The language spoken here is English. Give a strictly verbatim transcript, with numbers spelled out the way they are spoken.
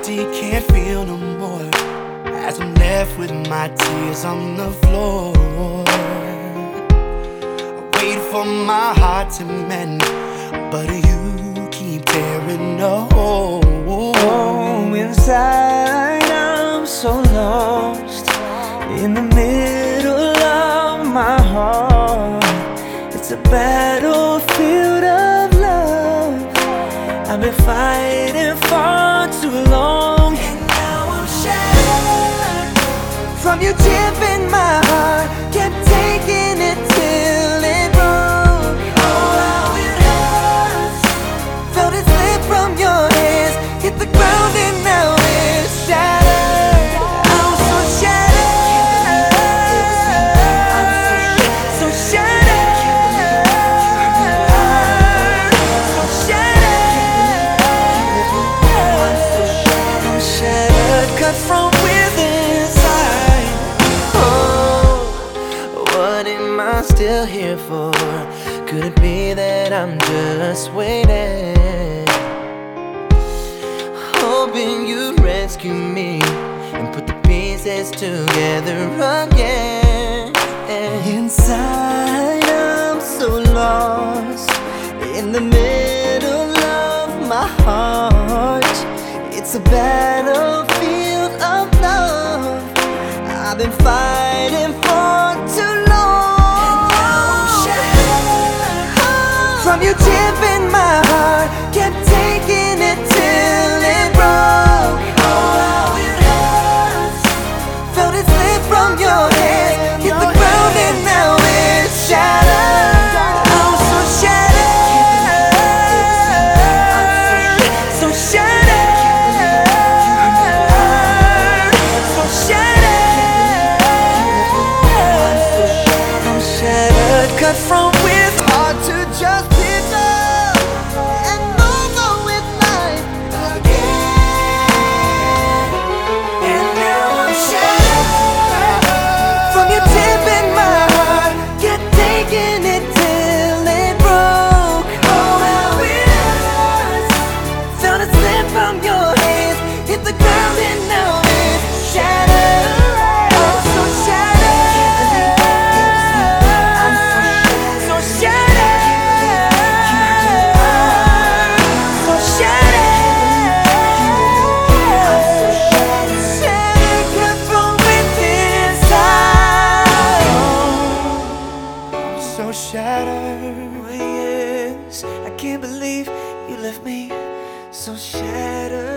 empty, can't feel no more, as I'm left with my tears on the floor. I wait for my heart to mend, but you keep tearing a hole. Oh, inside I'm so lost, in the middle of my heart. It's a battlefield of love I've been fighting for too long. And now I'm shattered from you tearing my heart. Kept taking it till it broke. Oh, how it hurts. Felt it slip from your hands, hit the ground and now it's shattered. I'm so shattered, so shattered, so shattered. I'm shattered, cut from within inside. Oh, what am I still here for? Could it be that I'm just waiting, hoping you'd rescue me and put the pieces together again? Inside I'm so lost, in the middle of my heart. It's a battlefield of love I've been fighting for too long. And now I'm shattered from you tearing my heart. Kept taking it till it broke. Oh, how it hurts. Felt it slip from your hands, hit the ground and now it's shattered. I'm so shattered, so shattered, so shattered. I'm shattered, cut from with hard to just pick up and move on with life again. And now I'm shattered from you tearing my heart. Kept taking it till it broke. Oh, how it hurts. Felt it slip from your hands, hit the ground and now it's shattered. I'm so shattered, so shattered, so shattered, shattered, cut from within inside. I'm so shattered. Oh, yes, I can't believe you left me so shattered.